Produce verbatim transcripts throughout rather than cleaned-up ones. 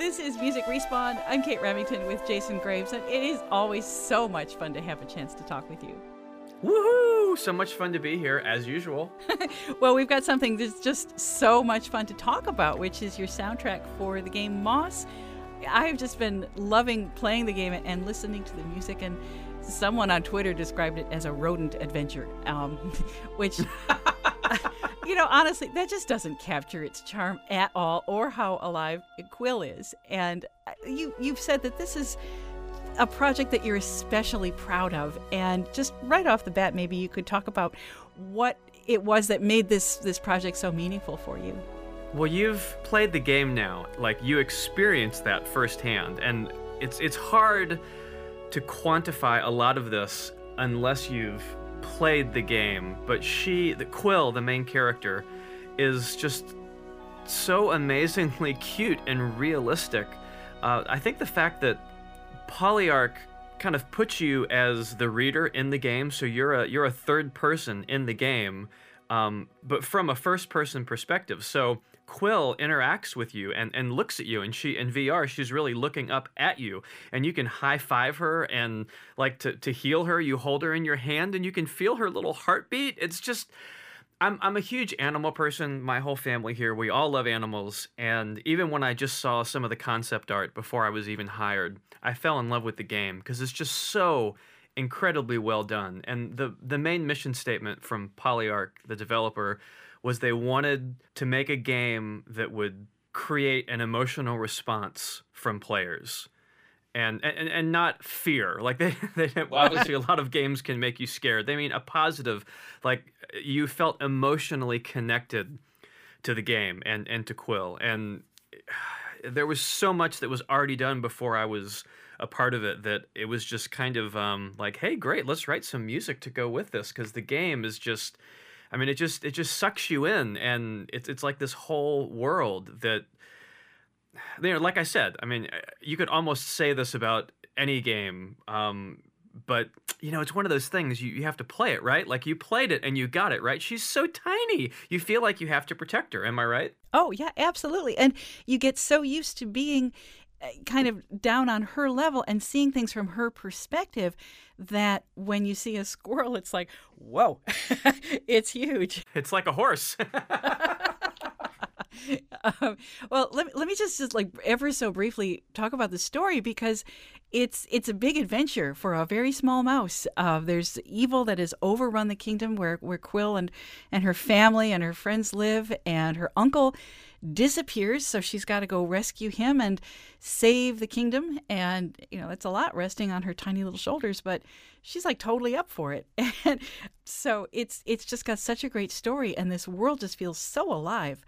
This is Music Respawn. I'm Kate Remington with Jason Graves, and it is always so much fun to have a chance to talk with you. Woohoo! So much fun to be here, as usual. Well, we've got something that's just so much fun to talk about, which is your soundtrack for the game Moss. I've just been loving playing the game and listening to the music, and someone on Twitter described it as a rodent adventure, um, which, you know, honestly, that just doesn't capture its charm at all, or how alive Quill is. And you, you've said that this is a project that you're especially proud of, and just right off the bat, maybe you could talk about what it was that made this this project so meaningful for you. Well, you've played the game now, like you experienced that firsthand, and it's it's hard to quantify a lot of this unless you've played the game. But she, the Quill, the main character, is just so amazingly cute and realistic. Uh, I think the fact that Polyarch kind of puts you as the reader in the game, so you're a you're a third person in the game, um, but from a first person perspective. So Quill interacts with you and, and looks at you, and she in V R she's really looking up at you, and you can high five her, and like to to heal her, you hold her in your hand and you can feel her little heartbeat. It's just I'm I'm a huge animal person. My whole family here, we all love animals, and even when I just saw some of the concept art before I was even hired, I fell in love with the game because it's just so incredibly well done. And the the main mission statement from Polyarch, the developer, was they wanted to make a game that would create an emotional response from players. And, and and not fear. Like they, they well, obviously a lot of games can make you scared. They mean a positive, like you felt emotionally connected to the game and, and to Quill. And there was so much that was already done before I was a part of it that it was just kind of um, like, hey, great, let's write some music to go with this, because the game is just, I mean, it just it just sucks you in, and it's it's like this whole world that. You know, like I said, I mean, you could almost say this about any game, um, but, you know, it's one of those things, you, you have to play it, right? Like, you played it and you got it, right? She's so tiny. You feel like you have to protect her. Am I right? Oh, yeah, absolutely. And you get so used to being kind of down on her level and seeing things from her perspective that when you see a squirrel, it's like, whoa, it's huge. It's like a horse. Um, well, let me, let me just, just like ever so briefly talk about the story, because it's it's a big adventure for a very small mouse. Uh, there's evil that has overrun the kingdom where, where Quill and, and her family and her friends live, and her uncle disappears, so she's got to go rescue him and save the kingdom. And, you know, it's a lot resting on her tiny little shoulders, but she's like totally up for it. And so it's it's just got such a great story, and this world just feels so alive.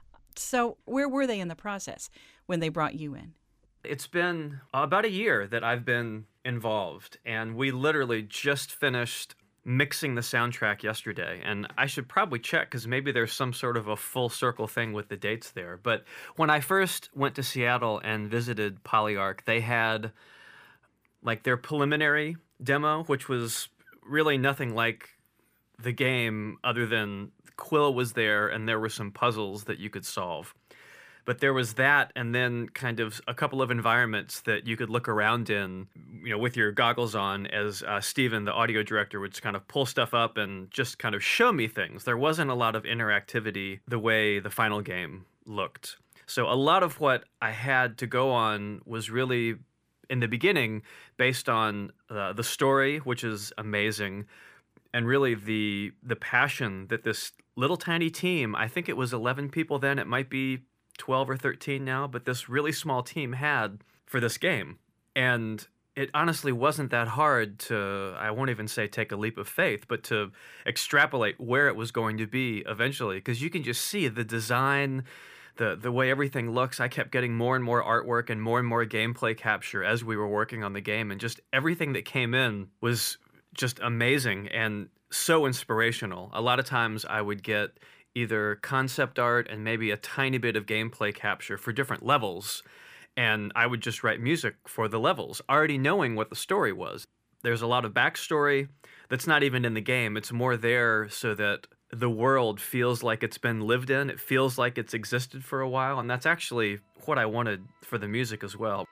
So where were they in the process when they brought you in? It's been about a year that I've been involved, and we literally just finished mixing the soundtrack yesterday. And I should probably check, because maybe there's some sort of a full circle thing with the dates there. But when I first went to Seattle and visited Polyarch, they had like their preliminary demo, which was really nothing like the game other than Quill was there and there were some puzzles that you could solve. But there was that, and then kind of a couple of environments that you could look around in, you know, with your goggles on, as uh, Steven, the audio director, would kind of pull stuff up and just kind of show me things. There wasn't a lot of interactivity the way the final game looked. So a lot of what I had to go on was really, in the beginning, based on uh, the story, which is amazing, and really the the passion that this little tiny team, I think it was eleven people then, it might be twelve or thirteen now, but this really small team had for this game. And it honestly wasn't that hard to, I won't even say take a leap of faith, but to extrapolate where it was going to be eventually, because you can just see the design, the the way everything looks. I kept getting more and more artwork and more and more gameplay capture as we were working on the game, and just everything that came in was just amazing and so inspirational. A lot of times I would get either concept art and maybe a tiny bit of gameplay capture for different levels, and I would just write music for the levels, already knowing what the story was. There's a lot of backstory that's not even in the game. It's more there so that the world feels like it's been lived in. It feels like it's existed for a while, and that's actually what I wanted for the music as well.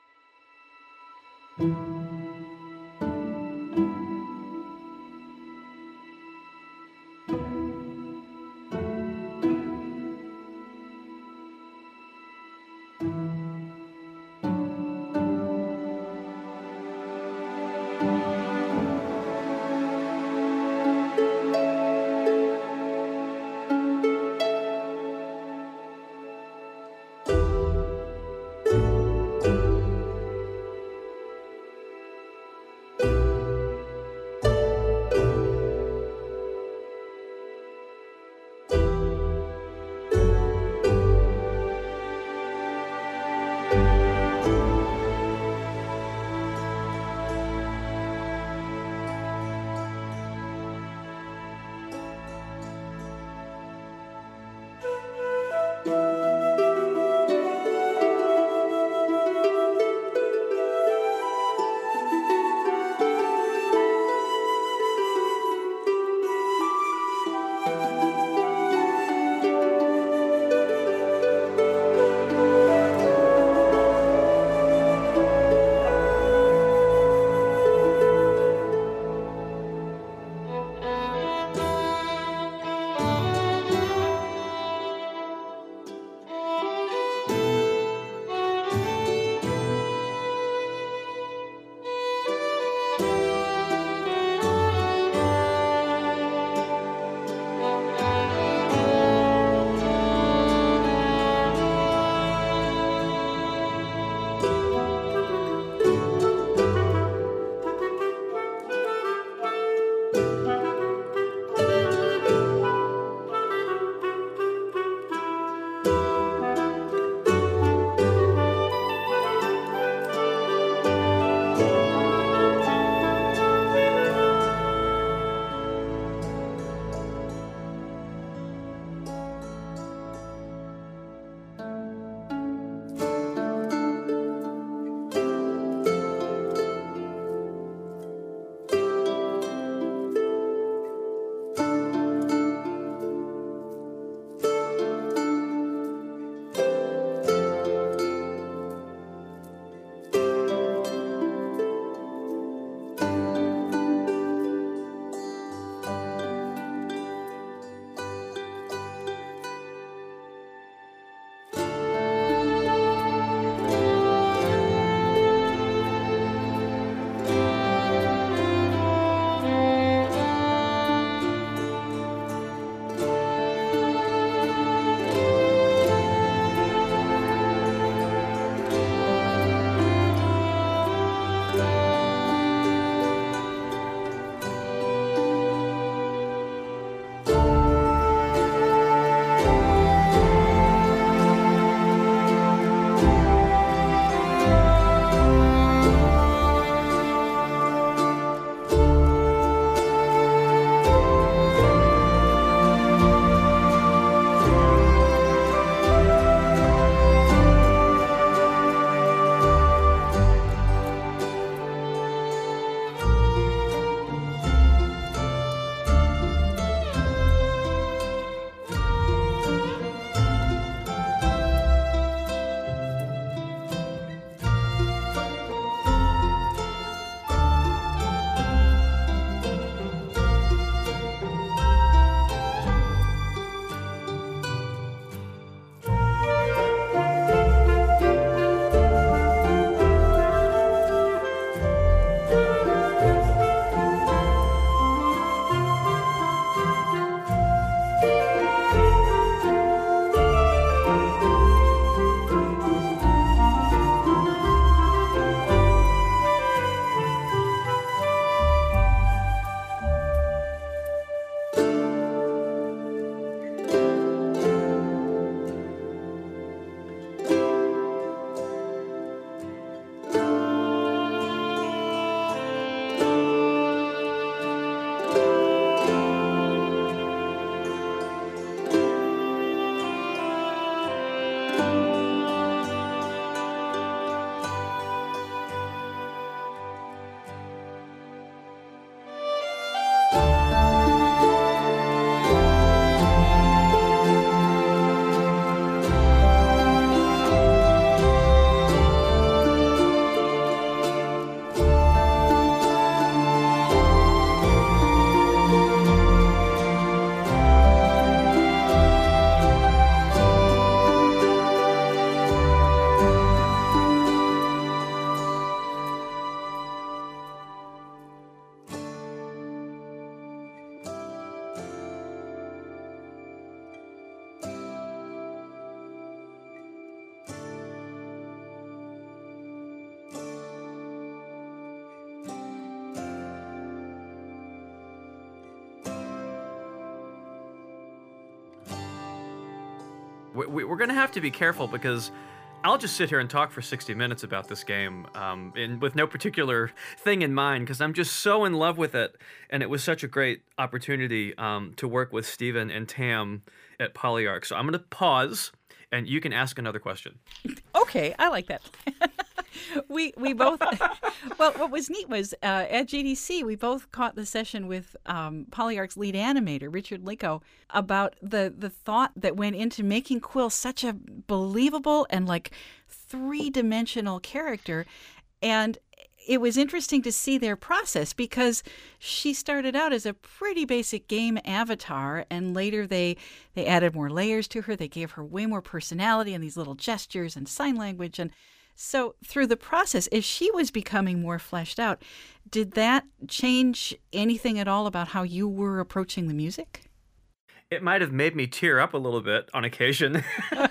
we, we- we're going to have to be careful because I'll just sit here and talk for sixty minutes about this game, um, and with no particular thing in mind, because I'm just so in love with it, and it was such a great opportunity um, to work with Stephen and Tam at Polyarc. So I'm going to pause, and you can ask another question. Okay, I like that. we we both well, what was neat was uh, at J D C we both caught the session with um, Polyarc's lead animator Richard Lico about the the thought that went into making Quill such a believable and like three-dimensional character. And it was interesting to see their process because she started out as a pretty basic game avatar, and later they they added more layers to her. They gave her way more personality and these little gestures and sign language. And so through the process, as she was becoming more fleshed out, did that change anything at all about how you were approaching the music? It might have made me tear up a little bit on occasion.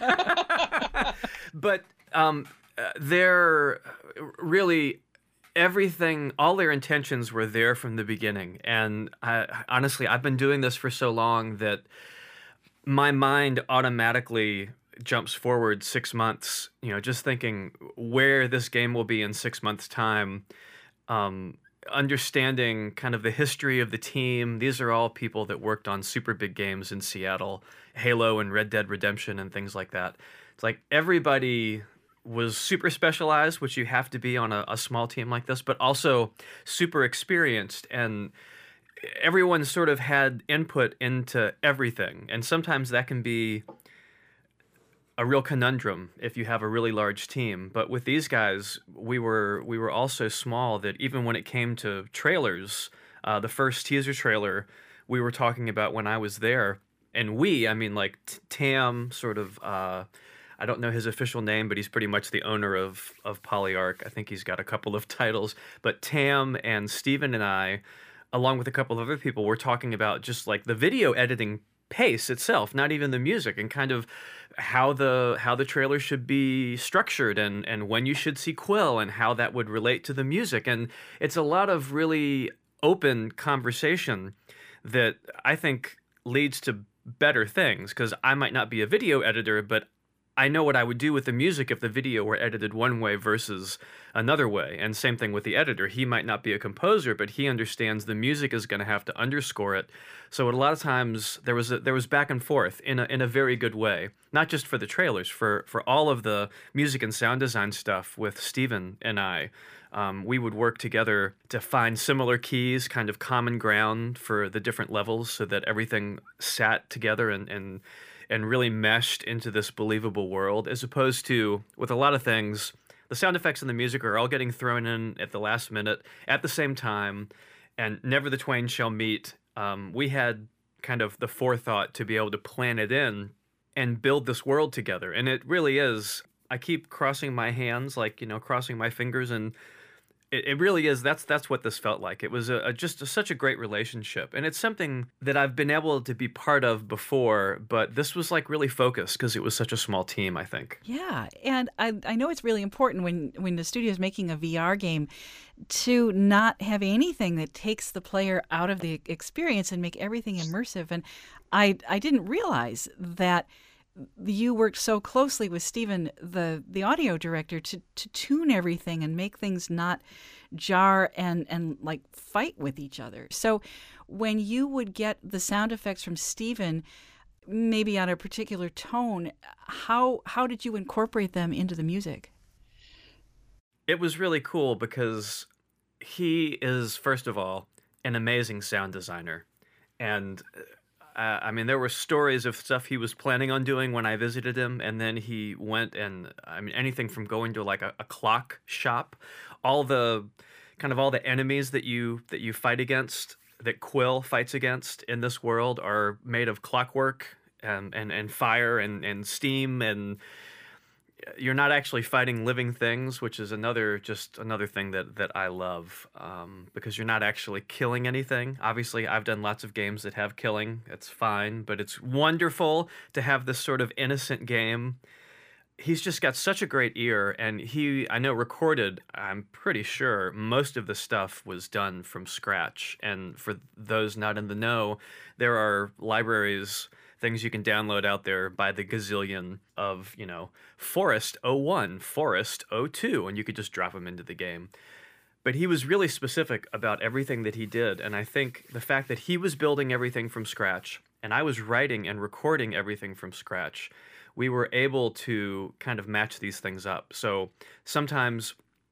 But um, uh, they're really everything, all their intentions were there from the beginning. And I, honestly, I've been doing this for so long that my mind automatically jumps forward six months, you know, just thinking where this game will be in six months' time, um, understanding kind of the history of the team. These are all people that worked on super big games in Seattle, Halo and Red Dead Redemption and things like that. It's like everybody was super specialized, which you have to be on a, a small team like this, but also super experienced, and everyone sort of had input into everything. And sometimes that can be a real conundrum if you have a really large team. But with these guys, we were we were all so small that even when it came to trailers, uh, the first teaser trailer we were talking about when I was there, and we, I mean like t- Tam, sort of, uh, I don't know his official name, but he's pretty much the owner of of Polyarc. I think he's got a couple of titles. But Tam and Steven and I, along with a couple of other people, were talking about just like the video editing pace itself, not even the music, and kind of how the how the trailer should be structured, and and when you should see Quill and how that would relate to the music. And it's a lot of really open conversation that I think leads to better things, because I might not be a video editor, but I know what I would do with the music if the video were edited one way versus another way. And same thing with the editor. He might not be a composer, but he understands the music is going to have to underscore it. So a lot of times there was a, there was back and forth in a in a very good way. Not just for the trailers, for for all of the music and sound design stuff with Steven and I. Um, we would work together to find similar keys, kind of common ground for the different levels, so that everything sat together and and and really meshed into this believable world, as opposed to, with a lot of things, the sound effects and the music are all getting thrown in at the last minute, at the same time, and never the twain shall meet. Um, we had kind of the forethought to be able to plan it in and build this world together. And it really is, I keep crossing my hands, like, you know, crossing my fingers, and It, it really is. That's that's what this felt like. It was a, a just a, such a great relationship, and it's something that I've been able to be part of before. But this was like really focused because it was such a small team, I think. Yeah, and I I know it's really important when when the studio is making a V R game to not have anything that takes the player out of the experience and make everything immersive. And I I didn't realize that you worked so closely with Steven, the the audio director, to to tune everything and make things not jar and and like fight with each other. So when you would get the sound effects from Steven, maybe on a particular tone, how how did you incorporate them into the music? It was really cool because he is, first of all, an amazing sound designer, and Uh, I mean, there were stories of stuff he was planning on doing when I visited him, and then he went and, I mean, anything from going to like a, a clock shop, all the kind of all the enemies that you that you fight against, that Quill fights against in this world, are made of clockwork and and, and fire and, and steam, and you're not actually fighting living things, which is another just another thing that that I love, um, because you're not actually killing anything. Obviously, I've done lots of games that have killing. It's fine, but it's wonderful to have this sort of innocent game. He's just got such a great ear, and he, I know, recorded, I'm pretty sure, most of the stuff was done from scratch. And for those not in the know, there are libraries things you can download out there by the gazillion of, you know, Forest oh one, Forest oh two, and you could just drop them into the game. But he was really specific about everything that he did, and I think the fact that he was building everything from scratch, and I was writing and recording everything from scratch, we were able to kind of match these things up. So sometimes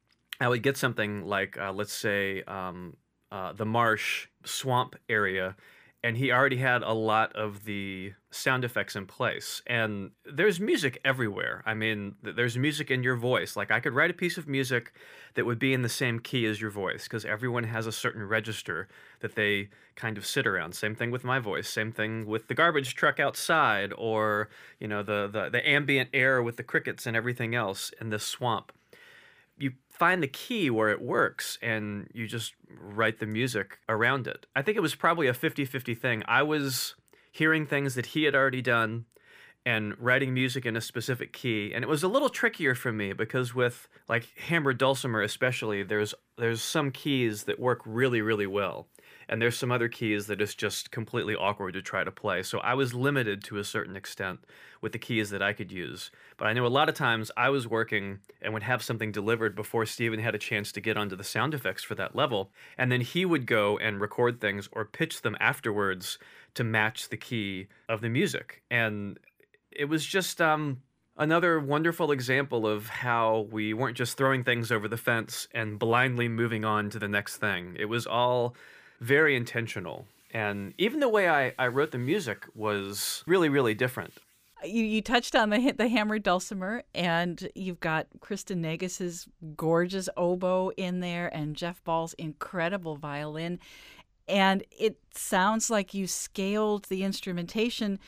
I would get something like, uh, let's say, um, uh, the marsh swamp area, and he already had a lot of the sound effects in place. And there's music everywhere. I mean, th- there's music in your voice. Like, I could write a piece of music that would be in the same key as your voice, because everyone has a certain register that they kind of sit around. Same thing with my voice. Same thing with the garbage truck outside, or, you know, the, the, the ambient air with the crickets and everything else in this swamp. You find the key where it works, and you just write the music around it. I think it was probably a fifty-fifty thing. I was hearing things that he had already done and writing music in a specific key, and it was a little trickier for me because with like hammered dulcimer especially, there's there's some keys that work really, really well, and there's some other keys that is just completely awkward to try to play. So I was limited to a certain extent with the keys that I could use. But I know a lot of times I was working and would have something delivered before Steven had a chance to get onto the sound effects for that level, and then he would go and record things or pitch them afterwards to match the key of the music. And it was just um, another wonderful example of how we weren't just throwing things over the fence and blindly moving on to the next thing. It was all very intentional. And even the way I, I wrote the music was really, really different. You you touched on the the hammered dulcimer, and you've got Kristen Negus's gorgeous oboe in there, and Jeff Ball's incredible violin, and it sounds like you scaled the instrumentation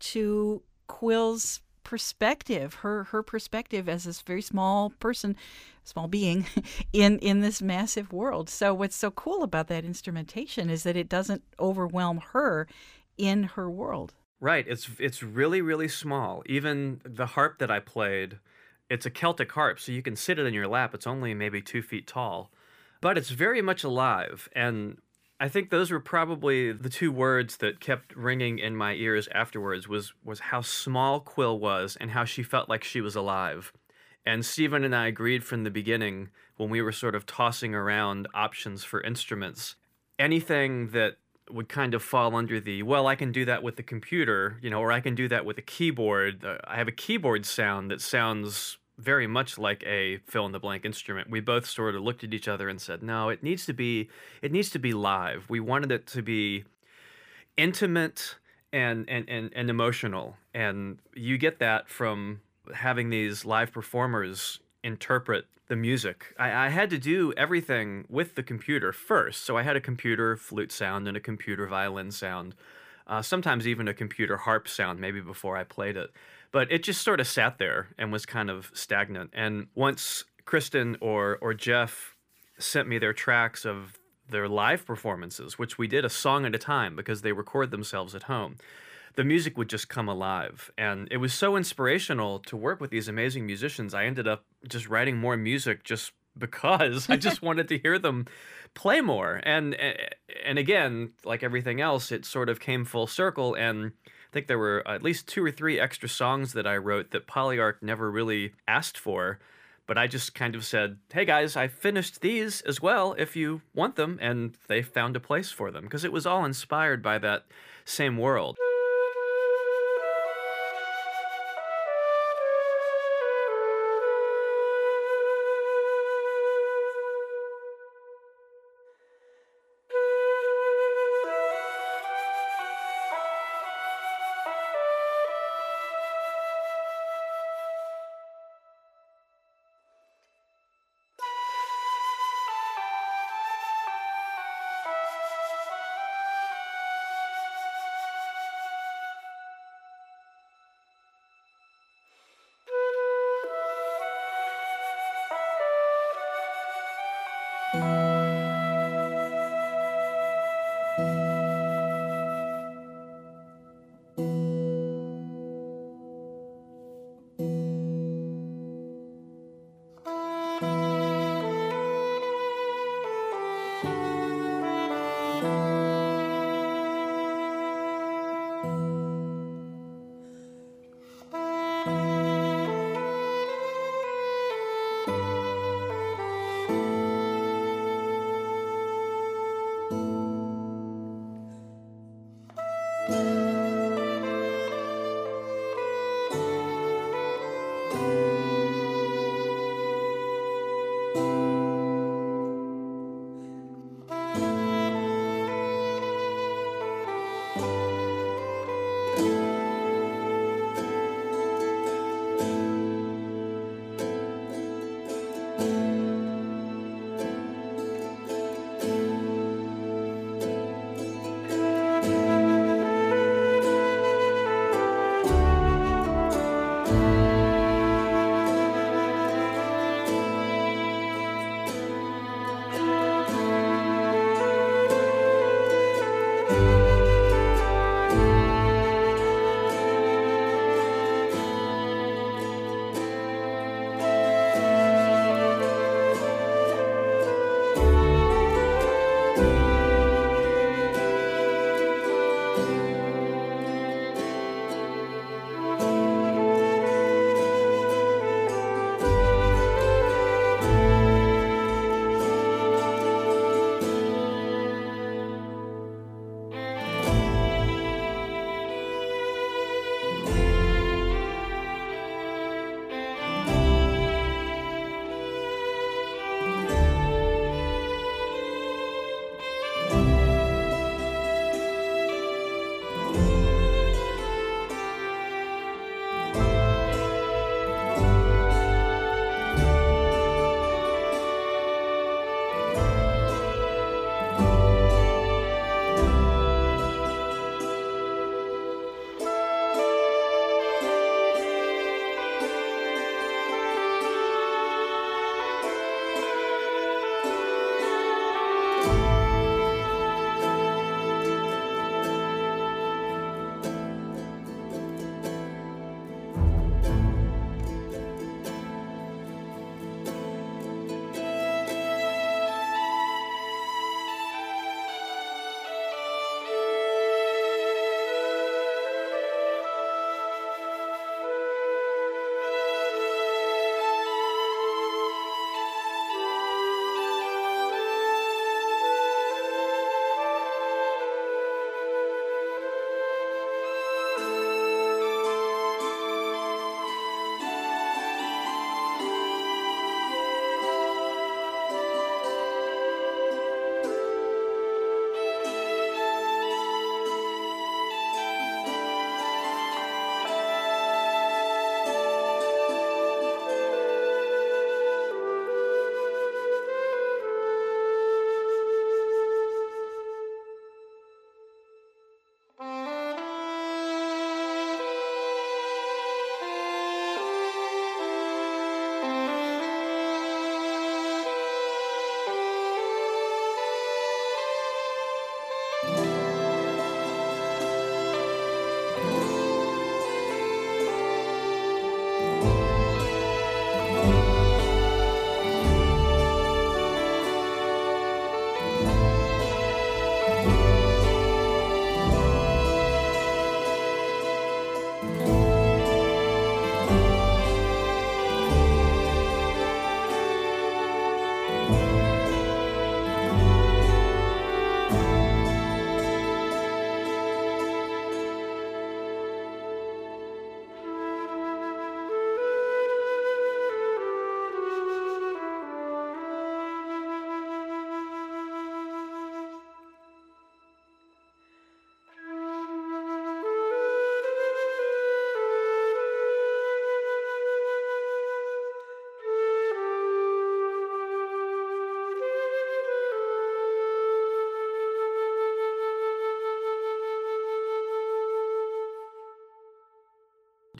to Quill's perspective, her her perspective as this very small person, small being in in this massive world. So what's so cool about that instrumentation is that it doesn't overwhelm her in her world. Right. It's it's really, really small. Even the harp that I played, it's a Celtic harp, so you can sit it in your lap. It's only maybe two feet tall, but it's very much alive. And I think those were probably the two words that kept ringing in my ears afterwards was was how small Quill was and how she felt like she was alive. And Steven and I agreed from the beginning when we were sort of tossing around options for instruments, anything that would kind of fall under the, well, I can do that with the computer, you know, or I can do that with a keyboard. Uh, I have a keyboard sound that sounds very much like a fill-in-the-blank instrument. We both sort of looked at each other and said, no, it needs to be, it needs to be live. We wanted it to be intimate and, and, and, and emotional. And you get that from having these live performers interpret the music. I, I had to do everything with the computer first. So I had a computer flute sound and a computer violin sound, uh, sometimes even a computer harp sound, maybe before I played it. But it just sort of sat there and was kind of stagnant. And once Kristen or or Jeff sent me their tracks of their live performances, which we did a song at a time because they record themselves at home, the music would just come alive. And it was so inspirational to work with these amazing musicians. I ended up just writing more music just because I just wanted to hear them play more. And and again, like everything else, it sort of came full circle. And I think there were at least two or three extra songs that I wrote that Polyarch never really asked for. But I just kind of said, hey guys, I finished these as well if you want them. And they found a place for them because it was all inspired by that same world.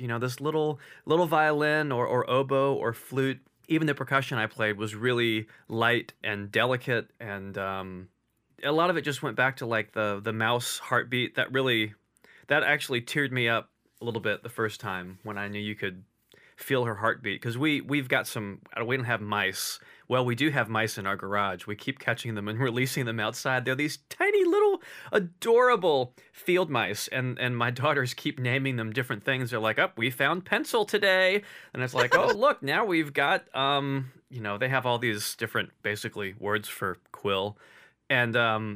you know, this little little violin or, or oboe or flute. Even the percussion I played was really light and delicate, and um, a lot of it just went back to like the the mouse heartbeat. That really, that actually teared me up a little bit the first time when I knew you could feel her heartbeat. Because we we've got some, we don't have mice. Well, we do have mice in our garage. We keep catching them and releasing them outside. They're these tiny little adorable field mice, and and my daughters keep naming them different things. They're like, "Oh, we found pencil today," and it's like, "Oh, look, now we've got um, you know, they have all these different basically words for quill," and um.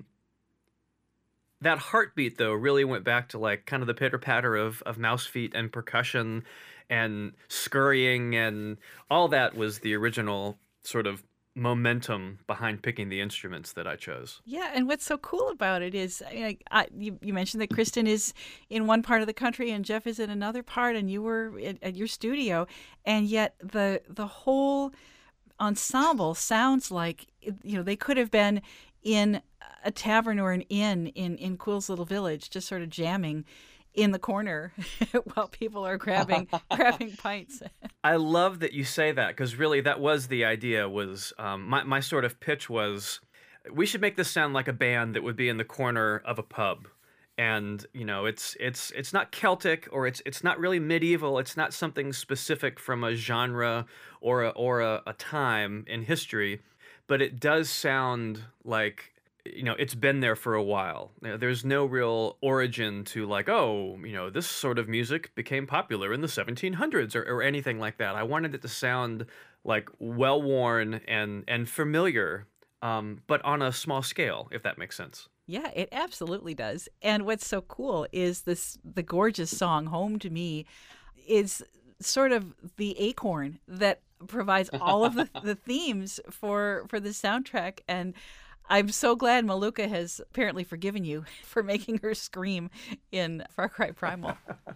That heartbeat, though, really went back to like kind of the pitter patter of, of mouse feet and percussion and scurrying, and all that was the original sort of momentum behind picking the instruments that I chose. Yeah, and what's so cool about it is, I, I, you, you mentioned that Kristen is in one part of the country and Jeff is in another part, and you were at, at your studio, and yet the the whole ensemble sounds like, you know, they could have been in a tavern or an inn in, in Quill's Little Village, just sort of jamming in the corner while people are grabbing grabbing pints. I love that you say that, because really that was the idea. Was um, my my sort of pitch was, we should make this sound like a band that would be in the corner of a pub, and you know, it's it's it's not Celtic, or it's it's not really medieval. It's not something specific from a genre or a, or a, a time in history, but it does sound like, you know, it's been there for a while. You know, there's no real origin to like, oh, you know, this sort of music became popular in the seventeen hundreds or, or anything like that. I wanted it to sound like well-worn and, and familiar, um, but on a small scale, if that makes sense. Yeah, it absolutely does. And what's so cool is this, the gorgeous song Home to Me is sort of the acorn that provides all of the, the themes for, for the soundtrack. And I'm so glad Maluka has apparently forgiven you for making her scream in Far Cry Primal.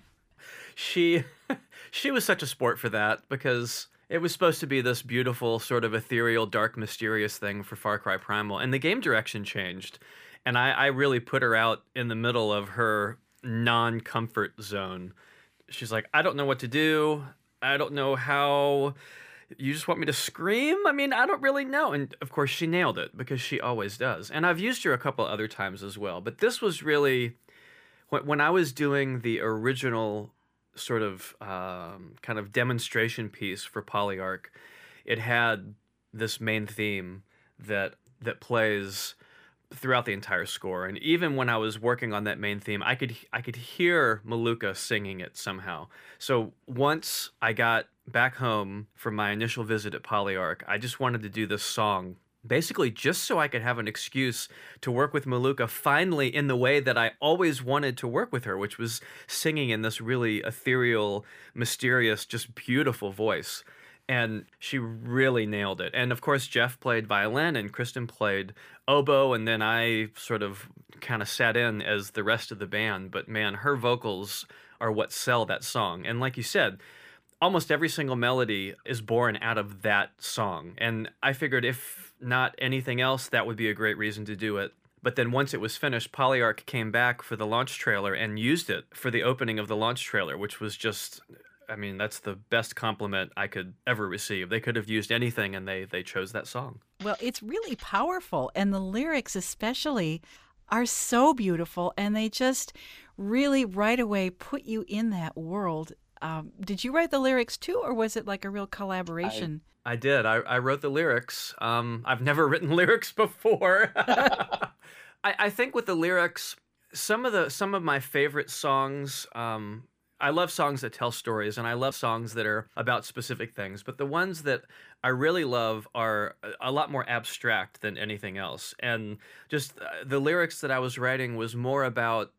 she she was such a sport for that, because it was supposed to be this beautiful, sort of ethereal, dark, mysterious thing for Far Cry Primal, and the game direction changed, and I, I really put her out in the middle of her non-comfort zone. She's like, I don't know what to do. I don't know how... You just want me to scream? I mean, I don't really know. And of course, she nailed it, because she always does. And I've used her a couple other times as well. But this was really, when I was doing the original sort of um, kind of demonstration piece for Polyarch, it had this main theme that that plays throughout the entire score. And even when I was working on that main theme, I could I could hear Maluka singing it somehow. So once I got back home from my initial visit at Polyarch, I just wanted to do this song, basically just so I could have an excuse to work with Maluka finally in the way that I always wanted to work with her, which was singing in this really ethereal, mysterious, just beautiful voice. And she really nailed it. And of course, Jeff played violin and Kristen played oboe, and then I sort of kind of sat in as the rest of the band. But man, her vocals are what sell that song. And like you said, almost every single melody is born out of that song. And I figured if not anything else, that would be a great reason to do it. But then once it was finished, Polyarch came back for the launch trailer and used it for the opening of the launch trailer, which was just, I mean, that's the best compliment I could ever receive. They could have used anything, and they they chose that song. Well, it's really powerful, and the lyrics especially are so beautiful, and they just really right away put you in that world. Um, did you write the lyrics too, or was it like a real collaboration? I, I did. I, I wrote the lyrics. Um, I've never written lyrics before. I, I think with the lyrics, some of the some of my favorite songs. Um, I love songs that tell stories, and I love songs that are about specific things. But the ones that I really love are a lot more abstract than anything else. And just the lyrics that I was writing was more about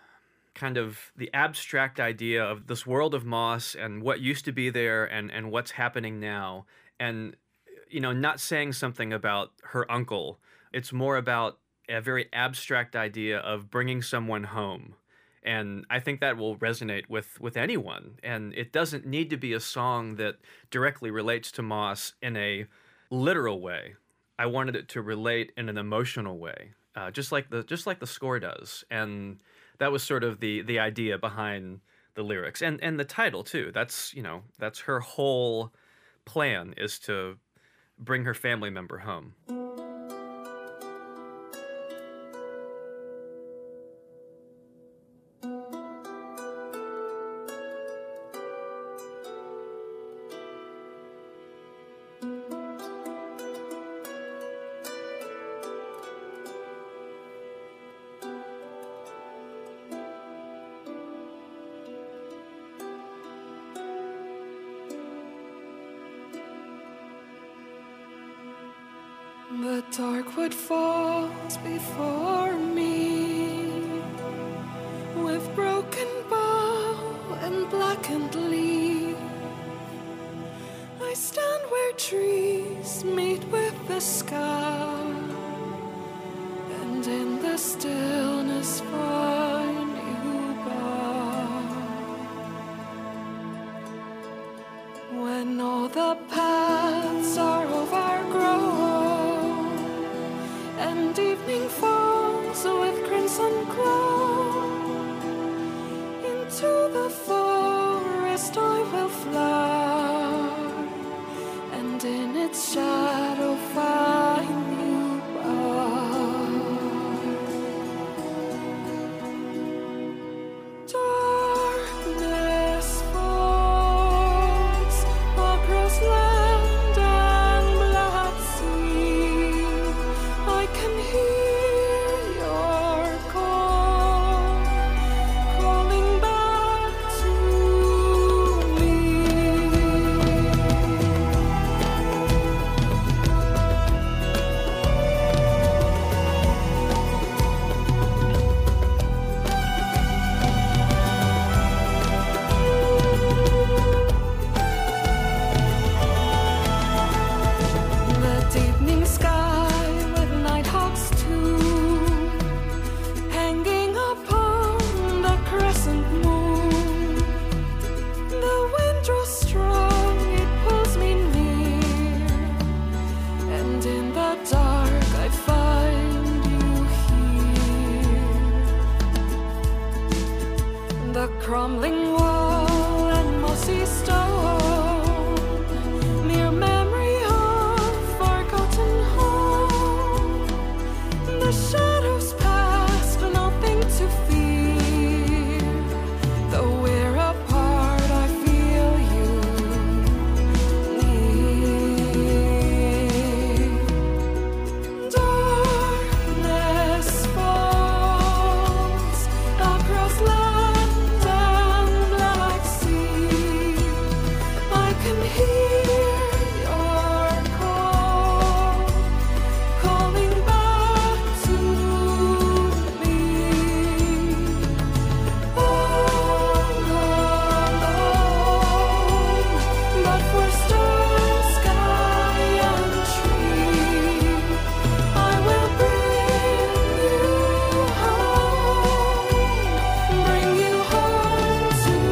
kind of the abstract idea of this world of Moss and what used to be there and, and what's happening now. And, you know, not saying something about her uncle. It's more about a very abstract idea of bringing someone home. And I think that will resonate with, with anyone. And it doesn't need to be a song that directly relates to Moss in a literal way. I wanted it to relate in an emotional way, uh, just like the just like the score does. And that was sort of the the idea behind the lyrics and and the title too. That's, you know, that's her whole plan, is to bring her family member home. The dark wood falls before me, with broken bough and blackened leaf. I stand where trees meet with the sky, and in the stillness find you by. When all the paths are overgrown and evening falls with crimson glow, into the forest I will fly, and in its shadow find you by. Darkness falls across land and black sea. I can hear your call, calling back to me. The deepening sky with nighthawks too, hanging upon the crescent moon. The wind draws strong, it pulls me near, and in the dark I find you here. The crumbling wall and mossy stone, mere memory of forgotten home. The shadows past, nothing to fear. Though we're apart, I feel you near. Darkness falls across land and black sea. I can hear your call, calling back to me. All alone, but for stars, sky, and tree, I will bring you home, bring you home to me.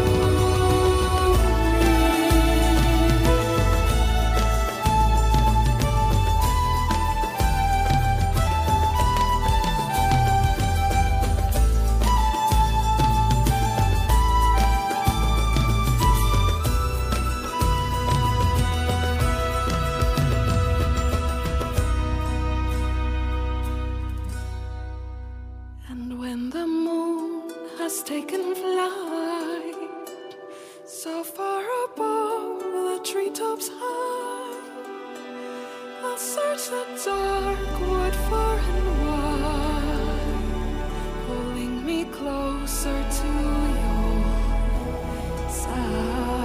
And when the moon has taken flight, so far above the treetops high, I'll search the dark wood far and wide, pulling me closer to your side.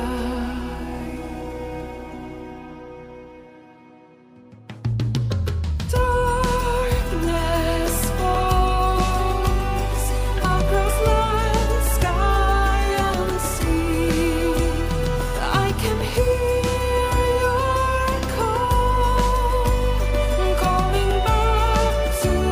Darkness falls across land, sky, and sea. I can hear your call, calling back to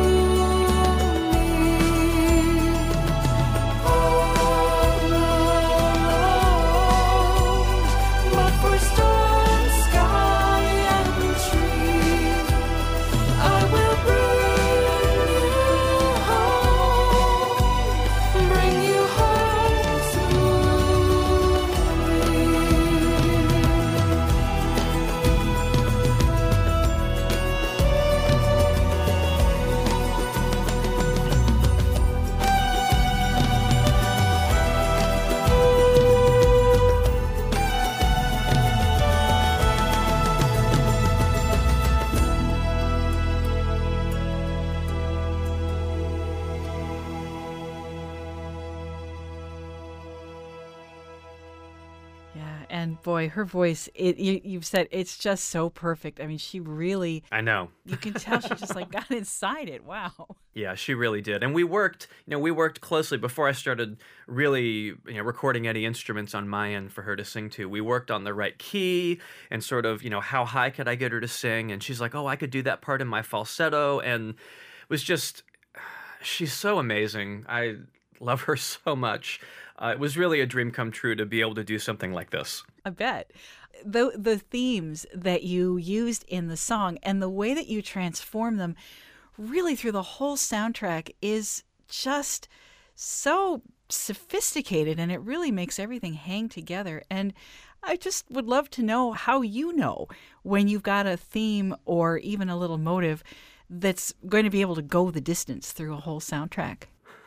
And boy, her voice, it you, you've said it's just so perfect. I mean, she really, I know. you can tell she just like got inside it. Wow. Yeah, she really did. And we worked, you know, we worked closely before I started really, you know, recording any instruments on my end for her to sing to. We worked on the right key and sort of, you know, how high could I get her to sing? And she's like, oh, I could do that part in my falsetto. And it was just, she's so amazing. I love her so much. Uh, it was really a dream come true to be able to do something like this. I bet. The, the themes that you used in the song and the way that you transform them really through the whole soundtrack is just so sophisticated, and it really makes everything hang together. And I just would love to know how you know when you've got a theme or even a little motive that's going to be able to go the distance through a whole soundtrack.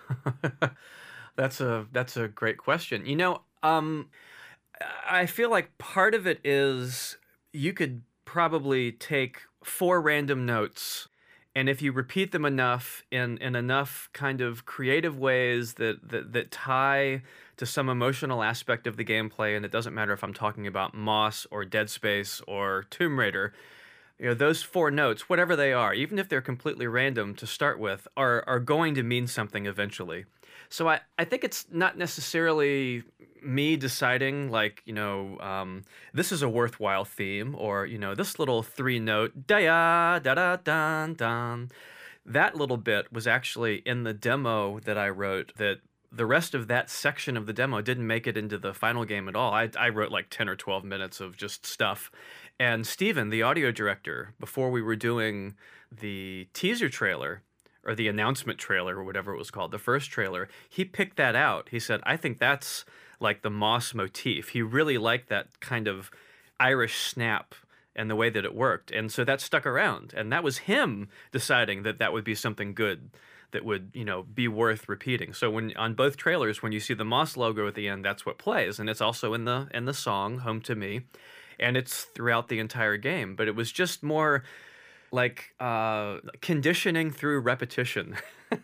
That's a that's a great question. You know, um, I feel like part of it is you could probably take four random notes, and if you repeat them enough in, in enough kind of creative ways that, that that tie to some emotional aspect of the gameplay, and it doesn't matter if I'm talking about Moss or Dead Space or Tomb Raider, you know, those four notes, whatever they are, even if they're completely random to start with, are are going to mean something eventually. So I, I think it's not necessarily me deciding, like, you know, um, this is a worthwhile theme, or, you know, this little three-note, da-ya, da-da-dan-dan. That little bit was actually in the demo that I wrote that the rest of that section of the demo didn't make it into the final game at all. I, I wrote like ten or twelve minutes of just stuff. And Steven, the audio director, before we were doing the teaser trailer, or the announcement trailer, or whatever it was called, the first trailer, he picked that out. He said, I think that's like the Moss motif. He really liked that kind of Irish snap and the way that it worked. And so that stuck around. And that was him deciding that that would be something good that would, you know, be worth repeating. So when on both trailers, when you see the Moss logo at the end, that's what plays. And it's also in the in the song, Home to Me. And it's throughout the entire game. But it was just more like uh, conditioning through repetition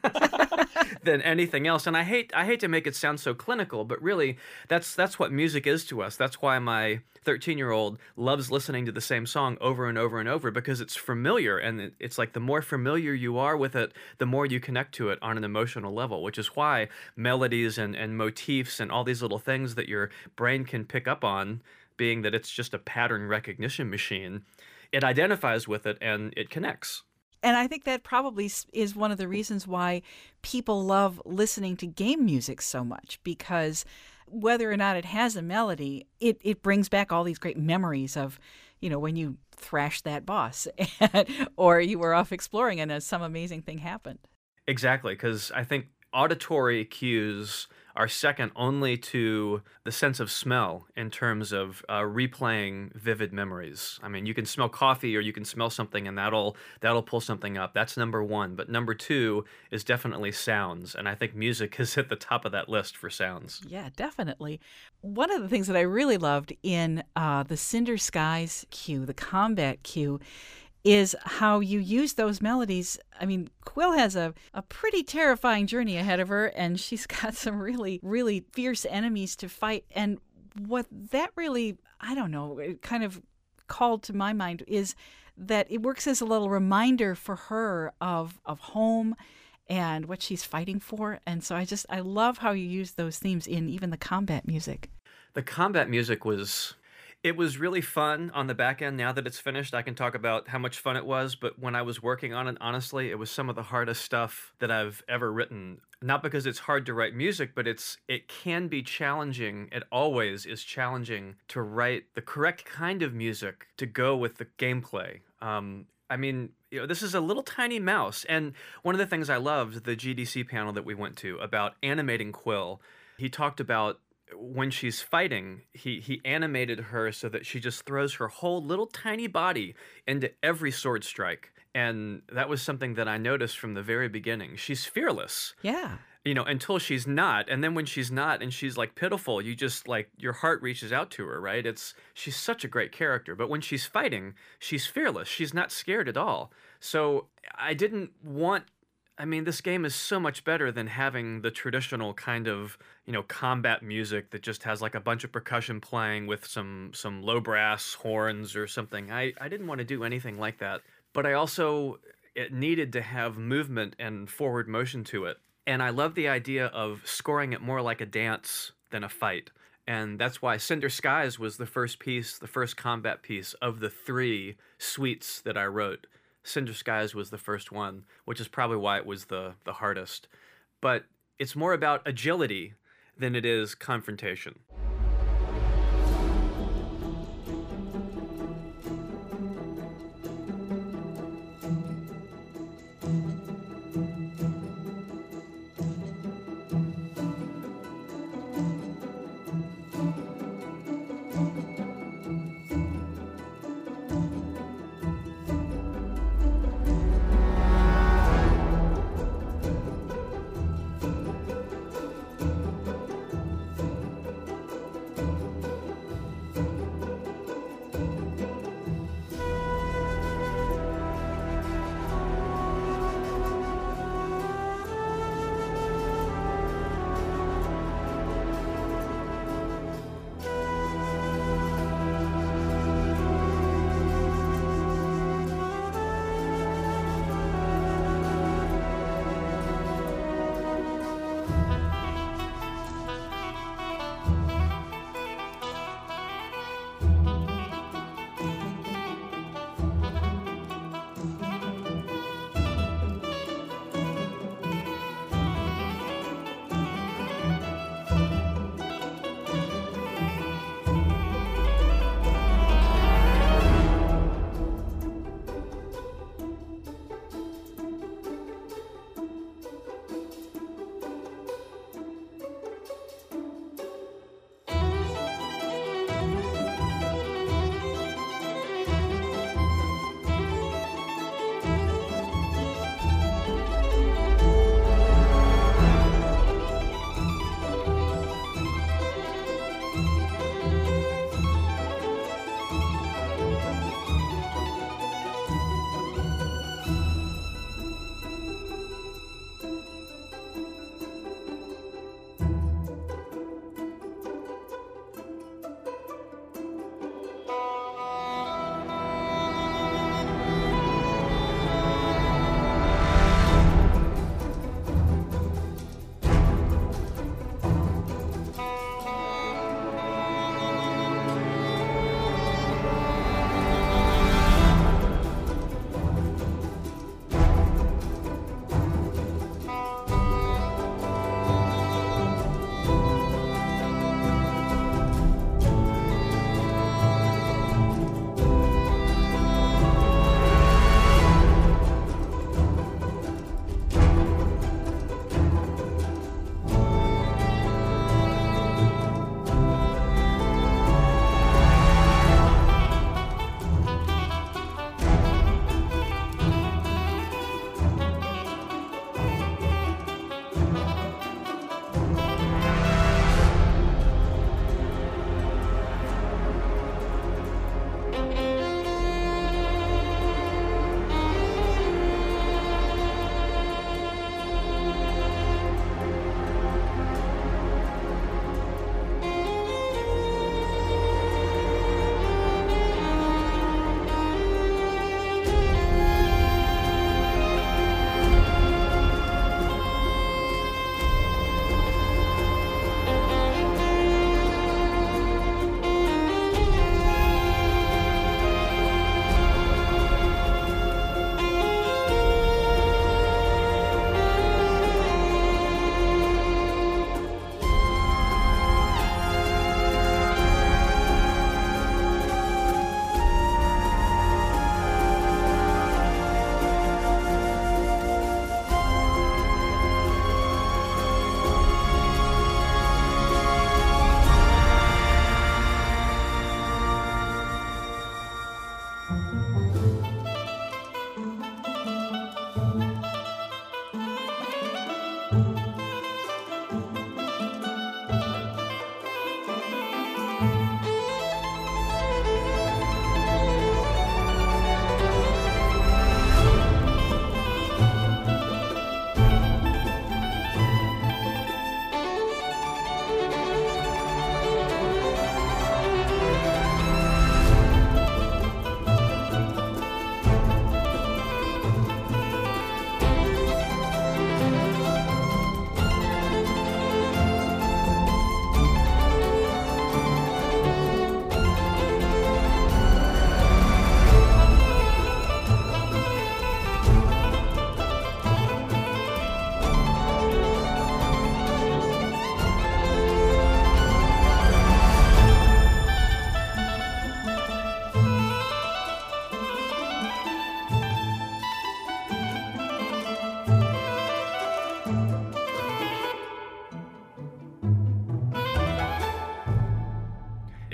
than anything else. And I hate I hate to make it sound so clinical, but really that's that's what music is to us. That's why my thirteen-year-old loves listening to the same song over and over and over, because it's familiar. And it, it's like the more familiar you are with it, the more you connect to it on an emotional level, which is why melodies and, and motifs and all these little things that your brain can pick up on, being that it's just a pattern recognition machine, it identifies with it and it connects. And I think that probably s- is one of the reasons why people love listening to game music so much, because whether or not it has a melody, it, it brings back all these great memories of, you know, when you thrashed that boss or you were off exploring and uh, some amazing thing happened. Exactly, because I think auditory cues are second only to the sense of smell in terms of uh, replaying vivid memories. I mean, you can smell coffee or you can smell something and that'll that'll pull something up. That's number one. But number two is definitely sounds. And I think music is at the top of that list for sounds. Yeah, definitely. One of the things that I really loved in uh, the Cinder Skies cue, the combat cue, is how you use those melodies. I mean, Quill has a, a pretty terrifying journey ahead of her, and she's got some really, really fierce enemies to fight. And what that really, I don't know, it kind of called to my mind is that it works as a little reminder for her of, of home and what she's fighting for. And so I just, I love how you use those themes in even the combat music. The combat music was... It was really fun on the back end. Now that it's finished, I can talk about how much fun it was. But when I was working on it, honestly, it was some of the hardest stuff that I've ever written. Not because it's hard to write music, but it's it can be challenging. It always is challenging to write the correct kind of music to go with the gameplay. Um, I mean, you know, this is a little tiny mouse. And one of the things I loved, the G D C panel that we went to about animating Quill, he talked about when she's fighting, he, he animated her so that she just throws her whole little tiny body into every sword strike. And that was something that I noticed from the very beginning. She's fearless. Yeah. You know, until she's not. And then when she's not and she's like pitiful, you just like, your heart reaches out to her, right? It's, she's such a great character. But when she's fighting, she's fearless. She's not scared at all. So I didn't want I mean, this game is so much better than having the traditional kind of, you know, combat music that just has like a bunch of percussion playing with some some low brass horns or something. I, I didn't want to do anything like that. But I also, it needed to have movement and forward motion to it. And I love the idea of scoring it more like a dance than a fight. And that's why Cinder Skies was the first piece, the first combat piece of the three suites that I wrote. Cinder Skies was the first one, which is probably why it was the, the hardest. But it's more about agility than it is confrontation.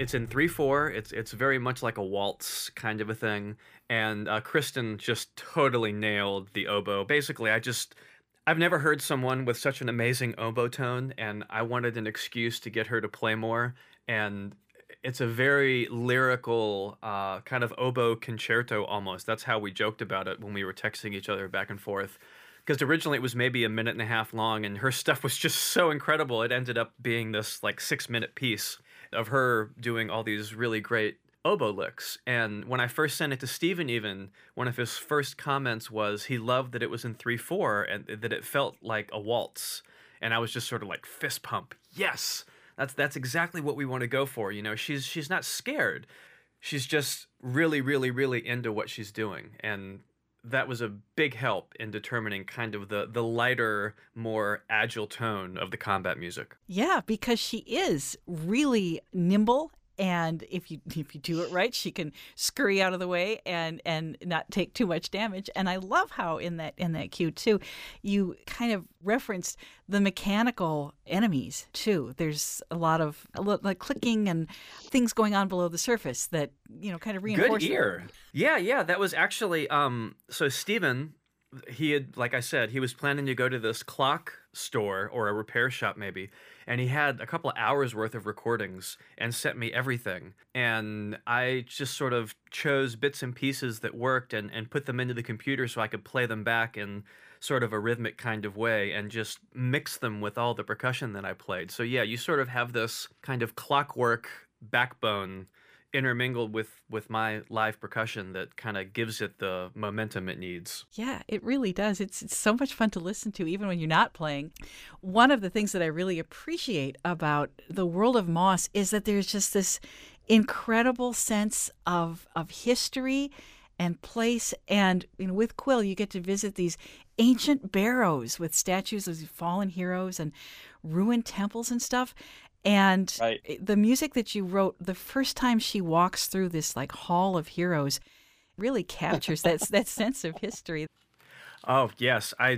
it's in three four. It's it's very much like a waltz kind of a thing. And uh, Kristen just totally nailed the oboe. Basically, I just I've never heard someone with such an amazing oboe tone, and I wanted an excuse to get her to play more. And it's a very lyrical uh, kind of oboe concerto almost. That's how we joked about it when we were texting each other back and forth. Because originally it was maybe a minute and a half long, and her stuff was just so incredible. It ended up being this like six minute piece of her doing all these really great oboe licks. And when I first sent it to Steven, even one of his first comments was he loved that it was in three four and that it felt like a waltz. And I was just sort of like fist pump. Yes, that's that's exactly what we want to go for. You know, she's she's not scared. She's just really, really, really into what she's doing. And that was a big help in determining kind of the the lighter, more agile tone of the combat music. Yeah, because she is really nimble, and if you if you do it right, she can scurry out of the way and and not take too much damage. And I love how in that in that cue too, you kind of referenced the mechanical enemies too. There's a lot of a lot, like clicking and things going on below the surface that, you know, kind of reinforce. Good ear. Yeah, yeah, that was actually um so Steven, he had, like I said, he was planning to go to this clock store or a repair shop maybe, and he had a couple of hours worth of recordings and sent me everything. And I just sort of chose bits and pieces that worked and, and put them into the computer so I could play them back in sort of a rhythmic kind of way and just mix them with all the percussion that I played. So yeah, you sort of have this kind of clockwork backbone intermingled with with my live percussion that kind of gives it the momentum it needs. Yeah, it really does. It's, it's so much fun to listen to, even when you're not playing. One of the things that I really appreciate about the world of Moss is that there's just this incredible sense of of history and place. And, you know, with Quill, you get to visit these ancient barrows with statues of fallen heroes and ruined temples and stuff. And Right. the music that you wrote the first time she walks through this like hall of heroes really captures that that sense of history. Oh, yes. I